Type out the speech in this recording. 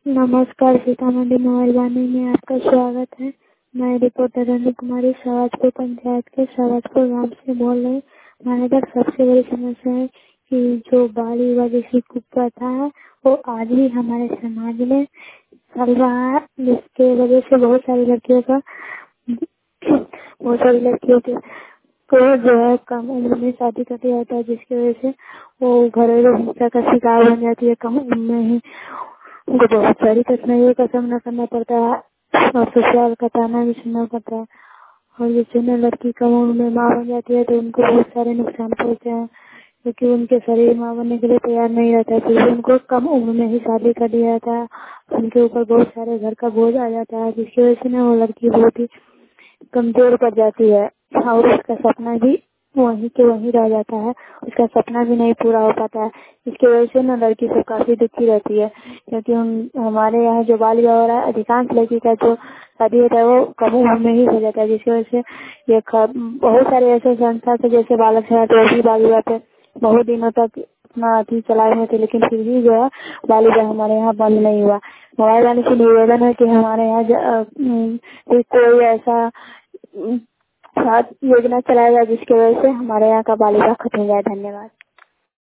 नमस्कार, सीतामढ़ी मोबाइल वाणी में आपका स्वागत है। मैं रिपोर्टर रंजू कुमारी सवाजपुर पंचायत के सवाजपुर गांव से बोल रही हूँ। हमारे इधर सबसे बड़ी समस्या है कि जो बाल विवाह जैसी कुप्रथा है वो आज भी हमारे समाज में चल रहा है, जिसके वजह से बहुत सारी लड़कियों को जो है कम उम्र में शादी कर दिया जाता है, जिसकी वजह से वो घरेलू हिंसा का शिकार बन जाती है। कम उम्र में ही उनको बहुत सारी कठिनाइयों का सामना करना पड़ता है और ससुराल का ताना भी सुनना पड़ता है। और जैसे न लड़की कम उम्र में माँ बन जाती है तो उनको बहुत सारे नुकसान पहुँचते हैं, क्योंकि उनके शरीर माँ बनने के लिए तैयार नहीं रहता है, फिर उनको कम उम्र में ही शादी कर दिया जाता है। उनके ऊपर बहुत सारे घर का बोझ आ जाता है, जिसकी वजह से न वो लड़की बहुत ही कमजोर पड़ जाती है और उसका सपना भी वहीं के वहीं रह जाता है। उसका सपना भी नहीं पूरा हो पाता है। इसकी वजह से ना लड़की सब काफी दुखी रहती है, क्योंकि हमारे यहाँ जो बाल विवाह हो रहा है, अधिकांश लड़की का जो शादी होता है वो कम उम्र में ही हो जाता है, जिसकी वजह से बहुत सारे ऐसे संस्था थे जैसे बालक सेना, तो भी बाल विवाह पे बहुत दिनों तक अपना अति चलाए हुए थे, लेकिन फिर भी जो है बाल विवाह हमारे यहाँ बंद नहीं हुआ। मोबाइल वाले से निवेदन है कि हमारे यहाँ कोई ऐसा योजना चलाया जाए जिसकी वजह से हमारे यहाँ का बाल विवाह खत्म हो जाए। धन्यवाद।